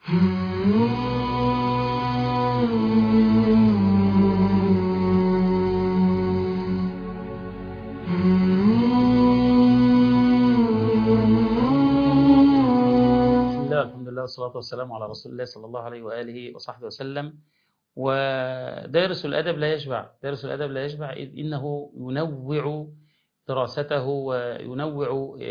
والصلاة والسلام على رسول الله صلى الله عليه وآله وصحبه وسلم. ودارس الأدب لا يشبع، دارس الأدب لا يشبع، إذ إنه ينوع دراسته وينوع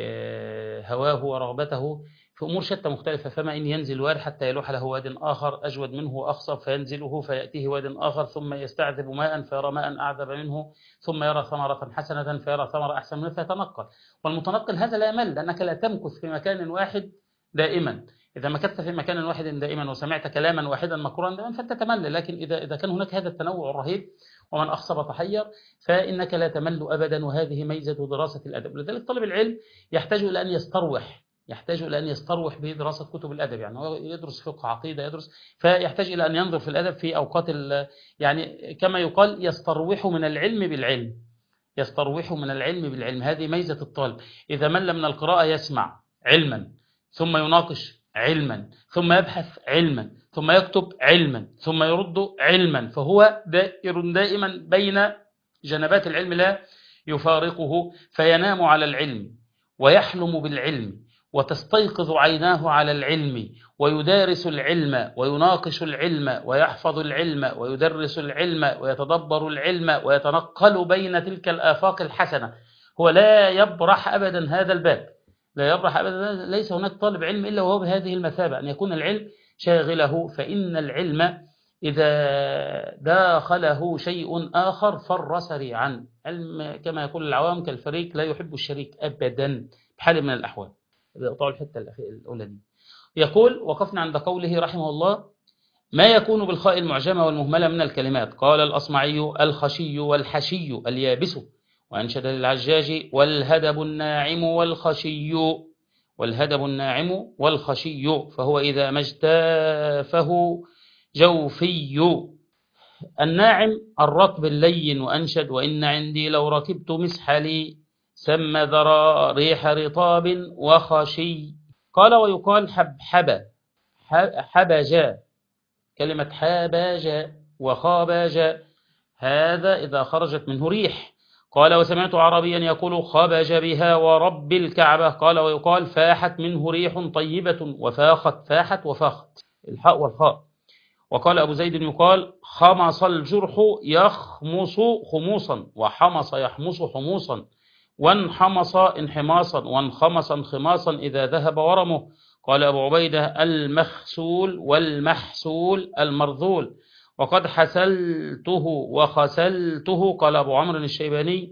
هواه ورغبته في أمور شتى مختلفة. فما إن ينزل واد حتى يلوح له واد آخر أجود منه وأخصب فينزله فيأتيه واد آخر ثم يستعذب ماء فيرى ماء أعذب منه، ثم يرى ثمرة حسنة فيرى ثمرة أحسن منه فيتنقل. والمتنقل هذا لا يمل، لأنك لا تمكث في مكان واحد دائما. إذا مكثت في مكان واحد دائما وسمعت كلاما واحدا مكرورا دائما فأنت تمل، لكن إذا كان هناك هذا التنوع الرهيب ومن أخصب تحير فإنك لا تمل أبدا، وهذه ميزة دراسة الأدب. لذلك طالب العلم يحتاج إلى أن يستروح بدراسة كتب الأدب، يعني هو يدرس فقه عقيدة يدرس، فيحتاج إلى أن ينظر في الأدب في أوقات يعني كما يقال يستروح من العلم بالعلم، يستروح من العلم بالعلم. هذه ميزة الطالب. إذا مل من القراءة يسمع علما ثم يناقش علما ثم يبحث علما ثم يكتب علما ثم يرد علما، فهو دائر دائما بين جنبات العلم لا يفارقه، فينام على العلم ويحلم بالعلم وتستيقظ عيناه على العلم، ويدارس العلم ويناقش العلم ويحفظ العلم ويدرس العلم ويتدبر العلم ويتنقل بين تلك الآفاق الحسنة. هو لا يبرح أبدا هذا الباب، لا يبرح أبدا. ليس هناك طالب علم إلا وهو بهذه المثابة، أن يكون العلم شاغله، فإن العلم إذا داخله شيء آخر فر سريعا. علم كما يقول العوام كالفريق لا يحب الشريك أبدا بحال من الأحوال. اقطعوا الحتة الأولى دي. يقول: وقفنا عند قوله رحمه الله: ما يكون بالخاء المعجمة والمهملة من الكلمات. قال الأصمعي: الخشي والحشي اليابس. وأنشد للعجاج: والهدب الناعم والخشي، والهدب الناعم والخشي، فهو إذا ما اجتافه جوفي. الناعم الرطب اللين. وأنشد: وإن عندي لو ركبت مسحلي سم ذرى ريح رطاب وخشي. قال: ويقال حبحب حبجا، كلمة حاباجا وخاباجا هذا إذا خرجت منه ريح. قال: وسمعت عربيا يقول خبج بها ورب الكعبة. قال: ويقال فاحت منه ريح طيبة وفاخت، فاحت وفاخت، الحاء والخاء. وقال أبو زيد يقال خمص الجرح يخمص خموصا، وحمص يحمص حموصا، وانحمص انحماصا، وانخمص انخماصا إذا ذهب ورمه. قال أبو عبيدة المخسول والمحسول المرذول. وقد حسلته وخسلته. قال أبو عمرو الشيباني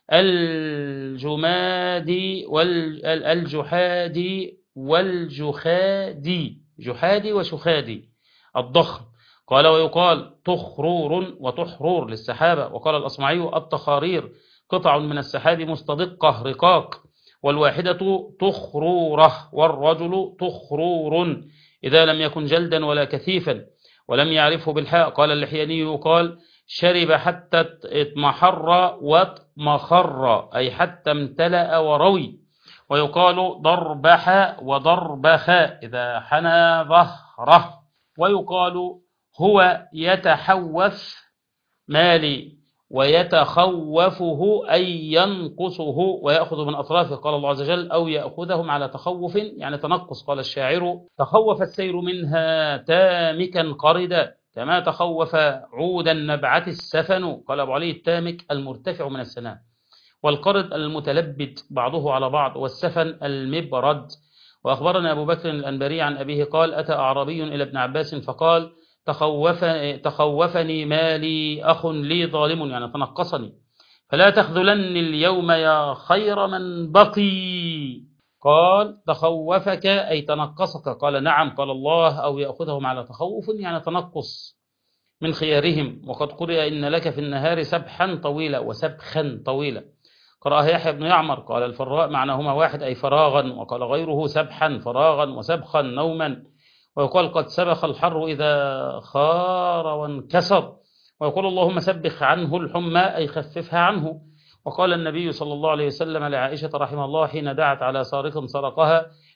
الجمادي والجحادي والجخادي، جحادي وشخادي الضخم. قال: ويقال تخرور وتحرور للسحابة. وقال الأصمعي التخارير قطع من السحاب مستدقة رقاق، والواحدة تخرورة والرجل تخرور إذا لم يكن جلدا ولا كثيفا ولم يعرفه بالحاء. قال اللحياني يقال شرب حتى اتمحر واتمخر، أي حتى امتلأ وروي. ويقال ضربح وضربخ إذا حنى ظهره. ويقال هو يتحوف مالي ويتخوفه أي ينقصه ويأخذ من أطرافه. قال الله عز وجل أو يأخذهم على تخوف يعني تنقص. قال الشاعر تخوف السير منها تامكا قردا كما تخوف عود النبعة السفن. قال أبو علي التامك المرتفع من السنام، والقرد المتلبد بعضه على بعض، والسفن المبرد. وأخبرنا أبو بكر الأنباري عن أبيه قال أتى أعرابي إلى ابن عباس فقال تخوفني مالي أخ لي ظالم، يعني تنقصني، فلا تخذلني اليوم يا خير من بقي. قال تخوفك أي تنقصك. قال نعم. قال الله أو يأخذهم على تخوف يعني تنقص من خيارهم. وقد قرئ إن لك في النهار سبحا طويلا وسبخا طويلا. قرأها يحيى بن يعمر. قال الفراء معناهما واحد أي فراغا، وقال غيره سبحا فراغا وسبخا نوما. ويقال قد سبخ الحر إذا خار وانكسر. ويقول اللهم سبخ عنه الحمى أي خففها عنه. وقال النبي صلى الله عليه وسلم لعائشة رحمه الله حين دعت على سارق سرقها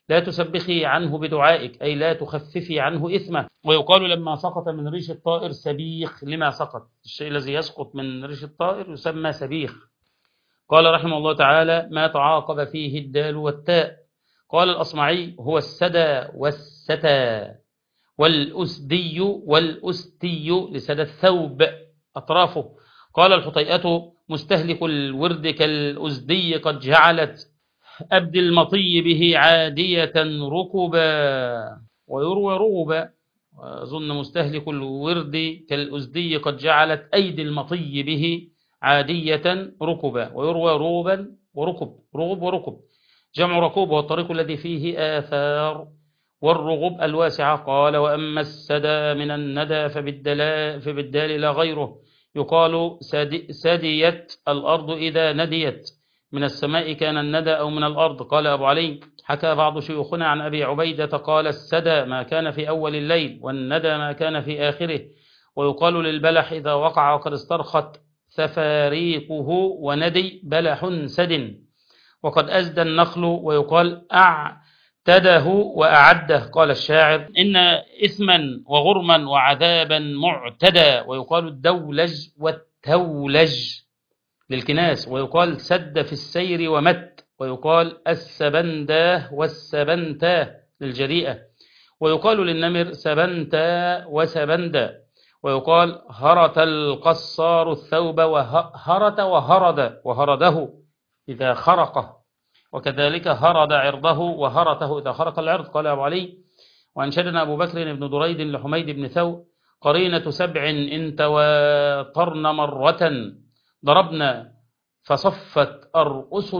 لا تسبخي عنه بدعائك، أي لا تخففي عنه إثمه. ويقال لما سقط من ريش الطائر سبيخ لما سقط، الشيء الذي يسقط من ريش الطائر يسمى سبيخ. قال رحمه الله تعالى: ما تعاقب فيه الدال والتاء. قال الأصمعي: هو السدى والستى والأسدي والأستي لسدى الثوب أطرافه. قال الحطيئة: مستهلك الورد كالأسدي قد جعلت أبد المطي به عادية ركبا. ويروى رغبا، أظن مستهلك الورد كالأسدي قد جعلت أيدي المطي به عادية ركبا. ويروى رغبا وركب، رغب وركب جمع ركوب، وهو الطريق الذي فيه آثار. والرغب الواسعة. قال: وأما السدى من الندى فبالدال لا غيره. يقال سديت الأرض إذا نديت، من السماء كان الندى أو من الأرض. قال أبو علي: حكى بعض شيوخنا عن أبي عبيدة قال: السدى ما كان في أول الليل، والندى ما كان في آخره. ويقال للبلح إذا وقع وقد استرخت ثفاريقه وندي بلح سد. وقد أزدى النخل. ويقال أعتده وأعده. قال الشاعر: إن إثما وغرما وعذابا معتدى. ويقال الدولج والتولج للكناس. ويقال سد في السير ومت. ويقال السبنداه والسبنتاه للجريئة. ويقال للنمر سبنتا وسبندا. ويقال هرت القصار الثوب وهرت وهرده إذا خرقه، وكذلك هرد عرضه وهرته إذا خرق العرض. قال أبو علي: وأنشدنا أبو بكر بن دريد لحميد بن ثور: قرينة سبع إن تواترن مرة ضربنا فصفت أرؤس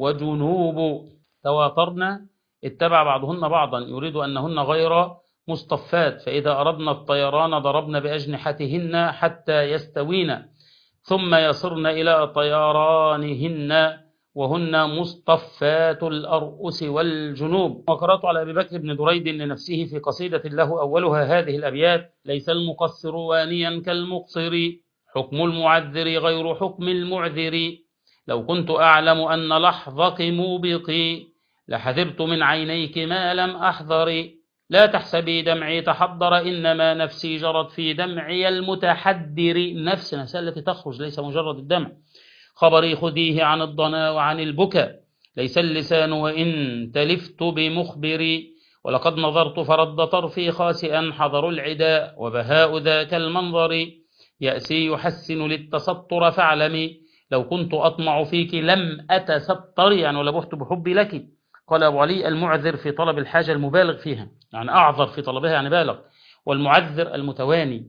وجنوب. تواترن اتبع بعضهن بعضا، يريد أنهن غير مصطفات، فإذا أردنا الطيران ضربن بأجنحتهن حتى يستوين ثم يصرن إلى طيرانهن وهن مصطفات الأرؤس والجنوب. وقرأت على أبي بكر بن دريد لنفسه في قصيدة له أولها هذه الأبيات: ليس المقصر وانيا كالمقصر، حكم المعذر غير حكم المعذر، لو كنت أعلم أن لحظك موبقي لحذرت من عينيك ما لم أحذر، لا تحسبي دمعي تحضر إنما نفسي جرت في دمعي المتحدر. نفسنا التي تخرج، ليس مجرد الدمع. خبري خذيه عن الضنا وعن البكا، ليس اللسان وإن تلفت بمخبري، ولقد نظرت فرد طرفي خاسئا حضر العداء وبهاء ذاك المنظر، يأسي يحسن للتستر فاعلمي، لو كنت أطمع فيك لم أتستر، يعني ولبحت بحبي لك. قال أبو علي: المعذر في طلب الحاجة المبالغ فيها، يعني أعذر في طلبها يعني بالغ، والمعذر المتواني،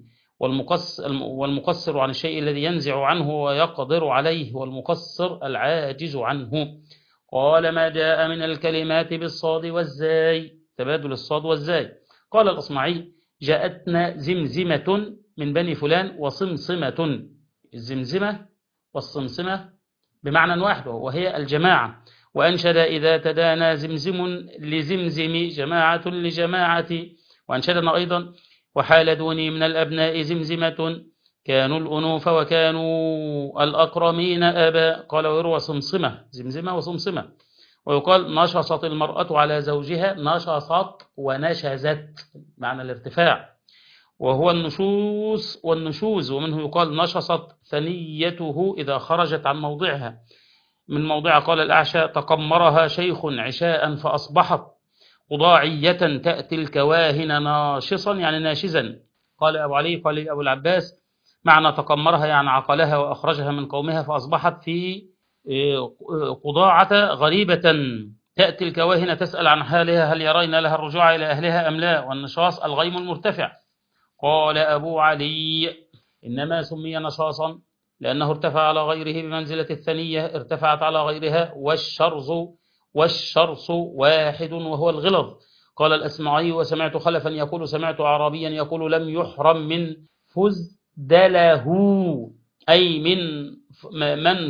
والمقصر عن الشيء الذي ينزع عنه ويقدر عليه، والمقصر العاجز عنه. قال: ما جاء من الكلمات بالصاد والزاي، تبادل الصاد والزاي. قال الأصمعي: جاءتنا زمزمة من بني فلان وصمصمة. الزمزمة والصمصمة بمعنى واحد وهي الجماعة. وأنشد: إذا تدانى زمزم لزمزم جماعة لجماعة. وأنشدنا أيضا: وحال دوني من الأبناء زمزمة كانوا الأنوف وكانوا الأقرمين أبا. قال: ويروى صمصمة، زمزمة وصمصمة. ويقال: نشصت المرأة على زوجها، نشصت ونشزت معنى الارتفاع، وهو النشوز والنشوز. ومنه يقال: نشصت ثنيته إذا خرجت عن موضعها من موضعها. قال الأعشى: تقمرها شيخ عشاء فأصبحت قضاعية تأتي الكواهن ناشصا، يعني ناشزا. قال أبو علي: قال أبو العباس: معنى تقمرها يعني عقلها وأخرجها من قومها فأصبحت في قضاعة غريبة، تأتي الكواهن تسأل عن حالها هل يرين لها الرجوع إلى أهلها أم لا. والنشاص الغيم المرتفع. قال أبو علي: إنما سمي نشاصا لأنه ارتفع على غيره بمنزلة الثنية ارتفعت على غيرها. والشرص واحد وهو الغلظ. قال الأسمعي: وسمعت خلفا يقول: سمعت أعرابيا يقول: لم يحرم من فزدله، أي من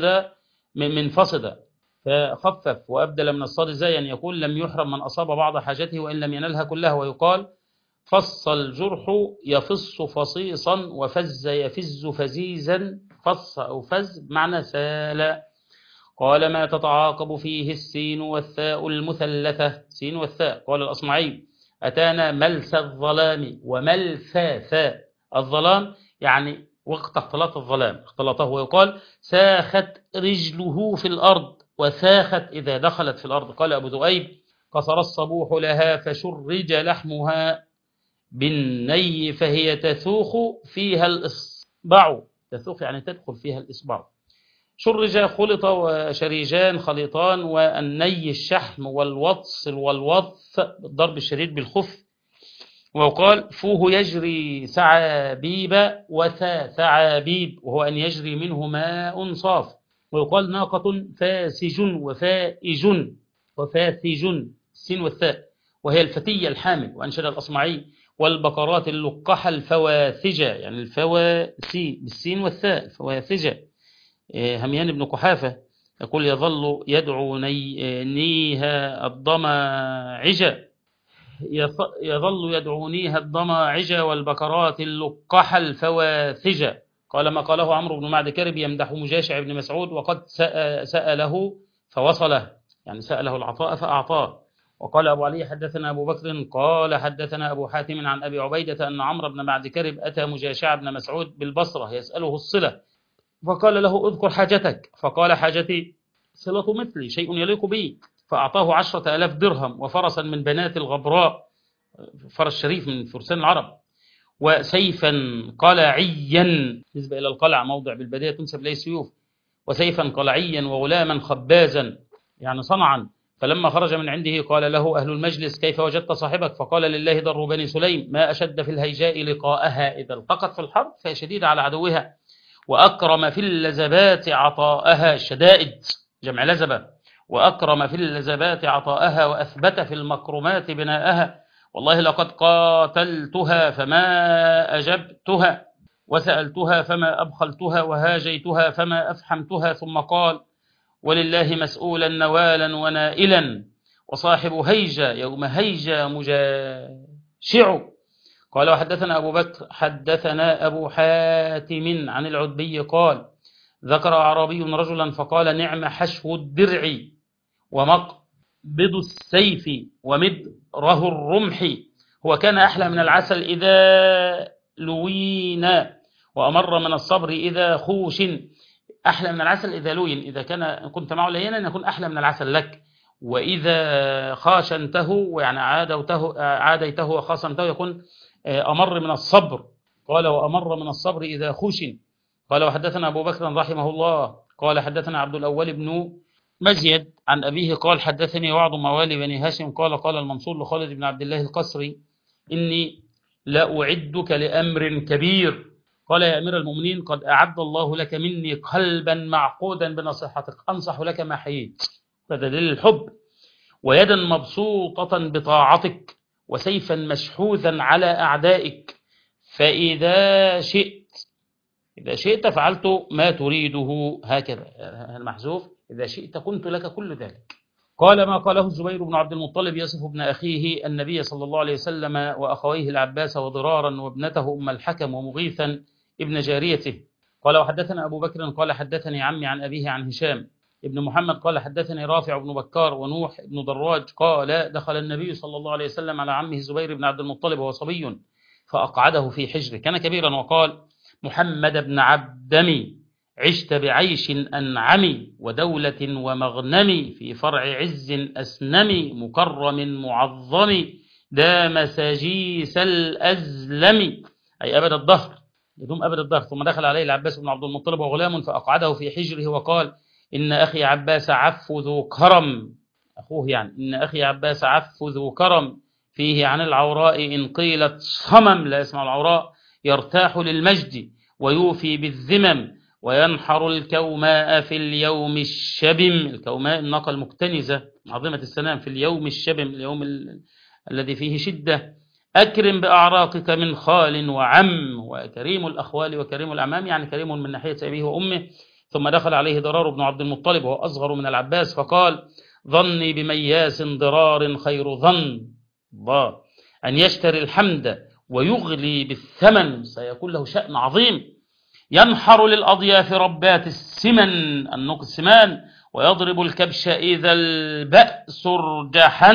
فصد فخفف وأبدل من الصاد زايا، يقول: لم يحرم من أصاب بعض حاجته وإن لم ينلها كلها. ويقال: فص الجرح يفص فصيصا، وفز يفز فزيزا. فص أو فز بمعنى سال. قال ما تتعاقب فيه السين والثاء المثلثة، سين والثاء. قال الأصمعي أتانا ملس الظلام وملساثاء. الظلام يعني وقت اختلاط الظلام، اختلطه. ويقال ساخت رجله في الأرض، وساخت إذا دخلت في الأرض. قال أبو ذؤيب قصر الصبوح لها فشرج لحمها بالني فهي تثوخ فيها الإصبع. تثوخ يعني تدخل فيها الإصبع. شرج خلط، وشريجان خليطان، والني الشحم، والوطس والوطث بالضرب الشديد بالخف. وقال فوه يجري سعابيب وثعابيب، وهو أن يجري منه ماء صاف. ويقال ناقة فاسج وفائج وفاثج، السين والثاء، وهي الفتية الحامل. وأنشد الأصمعي والبقرات اللقحة الفواثجة، يعني الفواسي بالسين والثاء، الفواثجة. هميان بن قحافة يقول يظل يدعو نيها الضماعجة، يظل يدعونيها الضماعجة والبكرات اللقحة الفواثجة. قال ما قاله عمرو بن معد كرب يمدح مجاشع بن مسعود، وقد سأله فوصله، يعني سأله العطاء فأعطاه. وقال أبو علي حدثنا أبو بكر قال حدثنا أبو حاتم عن أبي عبيدة أن عمرو بن معد كرب أتى مجاشع بن مسعود بالبصرة يسأله الصلة، فقال له اذكر حاجتك، فقال حاجتي صلة مثلي، شيء يليق بي. فأعطاه 10,000 درهم وفرسا من بنات الغبراء، فرس شريف من فرسان العرب، وسيفا قلعيا، نسبة إلى القلع موضع بالبداية تنسب إليه سيوف، وسيفا قلعيا وغلاما خبازا يعني صنعا. فلما خرج من عنده قال له أهل المجلس كيف وجدت صاحبك؟ فقال لله در بني سليم ما أشد في الهيجاء لقاءها، إذا التقت في الحرب فهي شديدة على عدوها، وأكرم في اللزبات عطاءها، الشدائد جمع لزبة، وأكرم في اللزبات عطاءها، وأثبت في المكرمات بناءها. والله لقد قاتلتها فما أجبتها، وسألتها فما أبخلتها، وهاجيتها فما أفحمتها. ثم قال ولله مسؤولا نوالا ونائلا، وصاحب هيجة يوم هيجة مجاشع. قال وحدثنا أبو بكر حدثنا أبو حاتم عن العتبي قال ذكر أعرابي رجلا فقال نعم حشو الدرع ومقبض السيف ومدره الرمح، هو كان أحلى من العسل إذا لوينا، وأمر من الصبر إذا خوش. أحلى من العسل إذا لوين، إذا كنت معه لينا يكون أحلى من العسل لك، وإذا خاشنته يعني عاديته وخاصمته يكون أمر من الصبر. قال وأمر من الصبر إذا خشن. قال وحدثنا أبو بكر رحمه الله قال حدثنا عبد الأول بن مزيد عن أبيه قال حدثني وعد موالي بني هاشم قال قال المنصور لخالد بن عبد الله القسري إني لا أعدك لأمر كبير. قال يا أمير المؤمنين قد أعد الله لك مني قلبا معقودا بنصيحتك، أنصح لك ما حييت، هذا دليل الحب، ويدا مبسوطة بطاعتك، وسيفا مشحوذا على أعدائك، فإذا شئت فعلت ما تريده، هكذا المحذوف إذا شئت كنت لك كل ذلك. قال ما قاله الزبير بن عبد المطلب يصف ابن أخيه النبي صلى الله عليه وسلم وأخويه العباس وضرارا وابنته أم الحكم ومغيثا ابن جاريته. قال وحدثنا أبو بكر قال حدثني عمي عن أبيه عن هشام ابن محمد قال حدثني رافع بن بكار ونوح بن دراج قال دخل النبي صلى الله عليه وسلم على عمه الزبير بن عبد المطلب وهو صبي فأقعده في حجره، كان كبيرا، وقال محمد بن عبدمي عشت بعيش أنعمي ودولة ومغنم في فرع عز أسنم مكرم معظم دام سجيس الأزلم، أي أبد الدهر، يدوم أبد الدهر. ثم دخل عليه العباس بن عبد المطلب وغلام فأقعده في حجره وقال إن أخي عباس عف ذو كرم، أخوه يعني، إن أخي عباس عف ذو كرم فيه عن العوراء إن قيلت صمم، لا يسمع العوراء، يرتاح للمجد ويوفي بالذمم وينحر الكوماء في اليوم الشبم، الكوماء الناقة المكتنزة عظيمة السنام، في اليوم الشبم اليوم الذي فيه شدة. أكرم بأعراقك من خال وعم، وكريم الأخوال وكريم الأعمام يعني كريم من ناحية أبيه وأمه. ثم دخل عليه ضرار بن عبد المطلب وهو أصغر من العباس فقال ظني بمياس ضرار خير ظن الله أن يشتري الحمد ويغلي بالثمن، سيكون له شأن عظيم. ينحر للأضياف ربات السمن النوق السمان ويضرب الكبش إذا البأس ارجحن.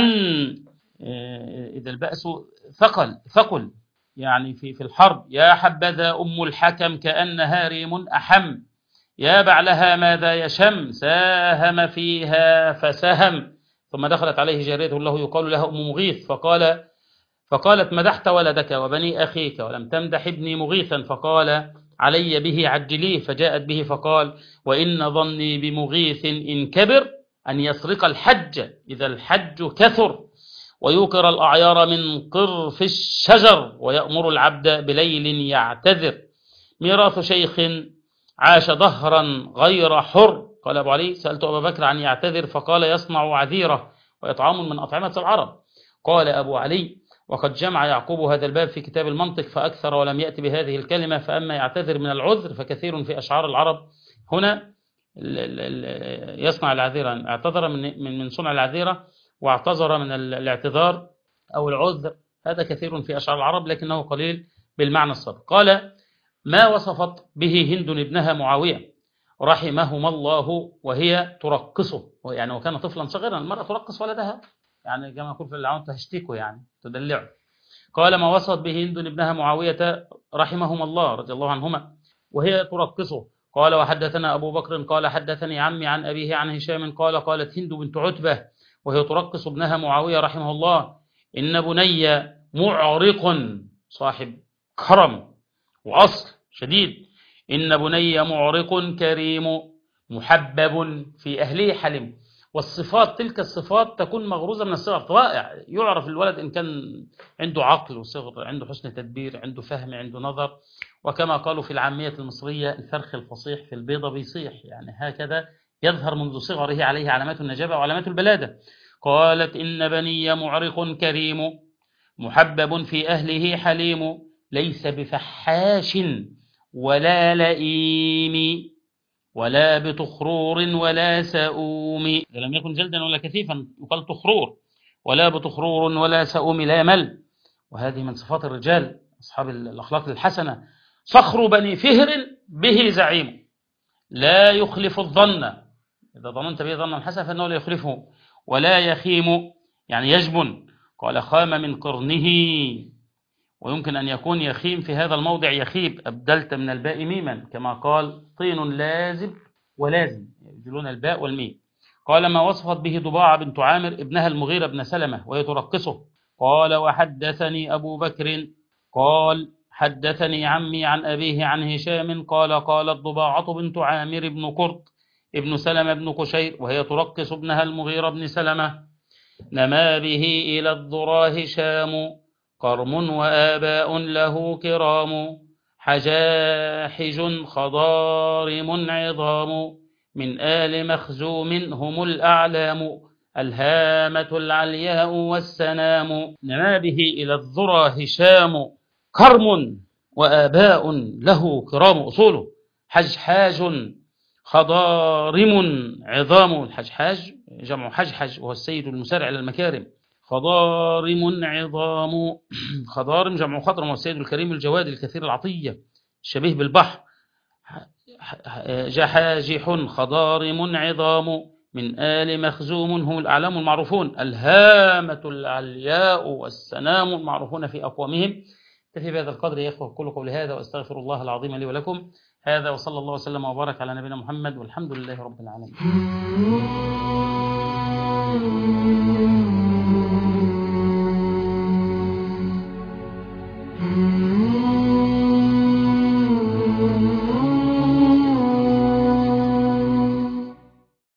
إذا البأس ثقل يعني في الحرب. يا حبذا أم الحكم كأنها ريم أحم، يا بعلها ماذا يشم، ساهم فيها فسهم. ثم دخلت عليه جارية له يقال لها أم مغيث فقالت مدحت ولدك وبني أخيك ولم تمدح ابني مغيثا، فقال علي به عجليه، فجاءت به فقال وإن ظني بمغيث إن كبر أن يسرق الحج إذا الحج كثر، ويوقر الأعيار من قرف الشجر، ويأمر العبد بليل يعتذر، ميراث شيخ عاش ظهرا غير حر. قال أبو علي سألت أبا بكر عن يعتذر فقال يصنع عذيرة وإطعام من أطعمة العرب. قال أبو علي وقد جمع يعقوب هذا الباب في كتاب المنطق فأكثر ولم يأتي بهذه الكلمة، فأما يعتذر من العذر فكثير في أشعار العرب. هنا يصنع العذيرة، اعتذر من صنع العذيرة، واعتذر من الاعتذار أو العذر، هذا كثير في أشعار العرب لكنه قليل بالمعنى الصادق. قال ما وصفت به هند ابنها معاوية رحمهما الله وهي ترقصه، يعني وكان طفلا صغيرا، المرأة ترقص ولدها يعني كما يقول في العون تهشتكه يعني تدلعه. قال ما وصفت به هند ابنها معاوية رحمهما الله رضي الله عنهما وهي ترقصه. قال وحدثنا أبو بكر قال حدثني عمي عن أبيه عن هشام قال قالت هند بنت عتبة وهي ترقص ابنها معاوية رحمه الله إن بني معرق، صاحب كرم وأصل شديد، إن بني معرق كريم محبب في أهله حليم. والصفات تلك الصفات تكون مغروزة من الصغر، طبائع يعرف الولد إن كان عنده عقل وصغر، عنده حسن تدبير، عنده فهم، عنده نظر. وكما قالوا في العامية المصرية الفرخ الفصيح في البيضة بيصيح، يعني هكذا يظهر منذ صغره عليه علامات النجابة وعلامات البلادة. قالت إن بني معرق كريم محبب في أهله حليم، ليس بفحاش ولا لئيم ولا بتخرور ولا سؤوم. إذا لم يكن جلدا ولا كثيفا يقال تخرور، ولا بتخرور ولا سؤوم لا يمل. وهذه من صفات الرجال أصحاب الأخلاق الحسنة. صخر بني فهر به زعيم، لا يخلف الظن، إذا ظننت به ظنا حسنا فإنه لا يخلفه، ولا يخيم يعني يجبن. قال خام من قرنه، ويمكن أن يكون يخيم في هذا الموضع يخيب، أبدلت من الباء ميما كما قال طين لازب ولازم يبدلون الباء والميم. قال ما وصفت به ضباعة بنت عامر ابنها المغيرة بن سلمة وهي ترقصه. قال وحدثني أبو بكر قال حدثني عمي عن أبيه عن هشام قال قالت ضباعة بنت عامر بن قرط ابن سلمة بن قشير وهي ترقص ابنها المغيرة بن سلمة نما به إلى الذرى هشام قرم وآباء له كرام حجاحج خضارم عظام من آل مخزوم هم الأعلام الهامة العلياء والسنام. نما به إلى الذرى هشام كرم وآباء له كرام أصوله حجحاج خضارم عظام. الحجحاج جمع حجحج وهو السيد المسارع إلى المكارم. خضارم عظام، خضارم جمع خضرم وهو السيد الكريم الجواد الكثير العطية الشبيه بالبحر. جحاجح خضارم عظام من آل مخزوم هم الأعلام المعروفون الهامة العلياء والسنام المعروفون في أقوامهم. تفي بهذا القدر يا إخوة كل قولي هذا وأستغفر الله العظيم لي ولكم. هذا وصلى الله وسلم وبارك على نبينا محمد والحمد لله رب العالمين.